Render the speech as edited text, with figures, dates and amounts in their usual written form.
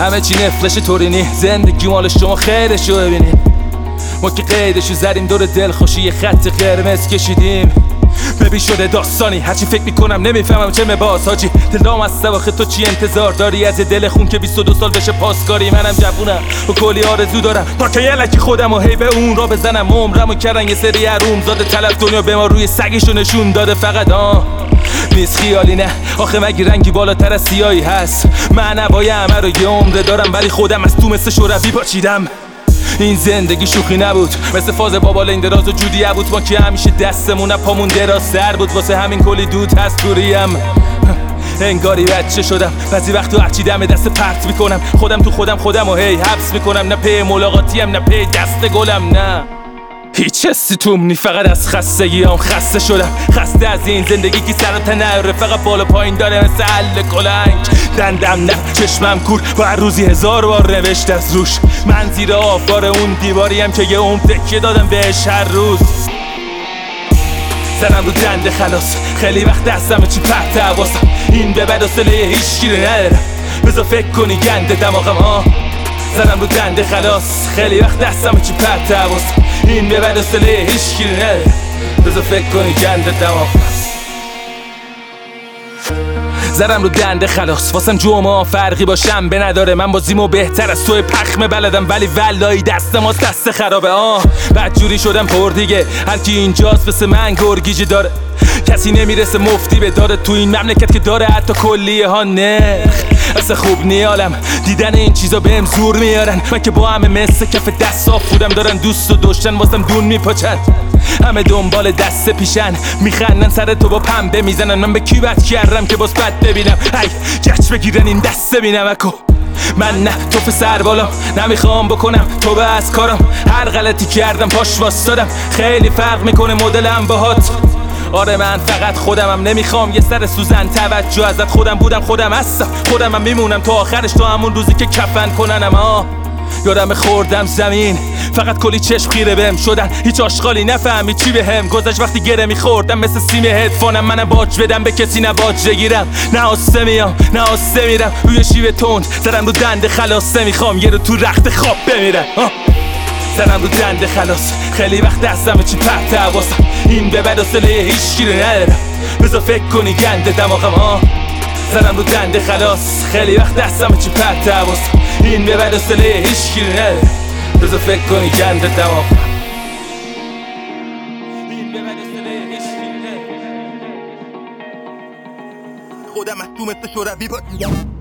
همه چی نفلش تورینی، زندگی مال شما خیرشو ببینی. ما که قیدشو زدیم دور دل خوشی یه خط قرمز کشیدیم. ببین شده داستانی هرچی فکر میکنم نمیفهمم چه مباس حاجی. دلام از سواخه تو چی انتظار داری از دل خون که 22 سال بشه پاسکاری. منم جوونم و کلی آرزو دارم تا که یلکی خودم و هی به اون را بزنم. عمرمو کردن یه سری حروم زاده طلب دنیا به ما روی سگشو نشون داده. فقط نیست خیالی نه آخه مگه رنگی بالاتر از سیاهی هست. من هوای همه رو یه عمره دارم ولی خودم از تو مثل شوروی پاچیدم. این زندگی شوخی نبود مثل فاز بابا لنگ دراز و جودی بود. ما که همیشه دستمون پامون دراز سر بود واسه همین کلی دود هست دوریم. انگاری بچه شدم بعضی وقتا هرچی دم دست پرت میکنم. خودم تو خودم و هی حبس میکنم. نه پی ملاقاتیم نه پی دست گلم نه هیچ حسی توم نی. فقط از خستگی هم خسته شدم. خسته از این زندگی که سر و تنره فقط بالا پایین داره مثل حل کلنگ. دندم نه چشمم کور با هر روزی 1000 بار نوشت از روش. من زیر آفار اون دیواریم که یه عمر تکیه دادم بهش هر روز. سرم رو دنده خلاص خیلی وقت دستم چی پرت حواسم. این به بد و سله هیچ گیره ندارم بذار فکر کنی گنده دماغم زدم رو دنده خلاص خیلی وقت دستم چی پرت حواسم. این به بد و سله هیچ گیره ندارم بذار فکر کنی گنده دماغم. زدم رو دنده خلاص واسم جمعه فرقی باشم به نداره. من بازیمو بهتر از توی پخمه بلدم ولی ولایی دست ماست دست خرابه. بدجوری شدم پر دیگه هر کی اینجاست مثل من گرگیجی داره. کسی نمیرسه مفتی به داره تو این مملکت که داره حتی کلیه ها نرخ. اصلا خوب نیالم دیدن این چیزا بهم زور میارن. من که با همه مثل کف دست صاف بودم دارن دوست و دشتن واسم دون میپاچن. همه دنبال دست پیشن میخندن سر تو با پنبه میزنن. من به کی بد کردم که باز بد ببینم. ای گچ بگیرن این دست بینمکو. من نه توف سر بالام نمیخوام بکنم تو به از کارم. هر غلطی کردم پاش واسدادم. خیلی فرق میکنه مدلم باهات. آره من فقط خودمم نمیخوام یه سر سوزن توجه ازت. خودم بودم خودم هستم خودمم میمونم تا آخرش تا همون روزی که کفن کننم. یادم خوردم زمین فقط کلی چشم خیره بهم شدن. هیچ آشغالی نفهمی چی بهم گذشت وقتی گره میخوردم مثل سیم هدفونم. منم باج بدم به کسی نه باج بگیرم. نه آسته میام نه آسته میرم روی شیوه تند. زدم رو دنده خلاص نمیخوام یه رو تو رخت خواب بمیرم. زدم رو دنده خلاص خیلی وقت دستم چی پرت حواسم. این به بد و سله هیچ گیره ندارم بذار فکر کنی گنده دماغم. زدم رو دنده خلاص خیلی وقت دستم چی پرت حواسم. این به بد و سله هیچ گیره ندارم بذار فکر کنی گنده دماغم. خودم از تو مثل شوروی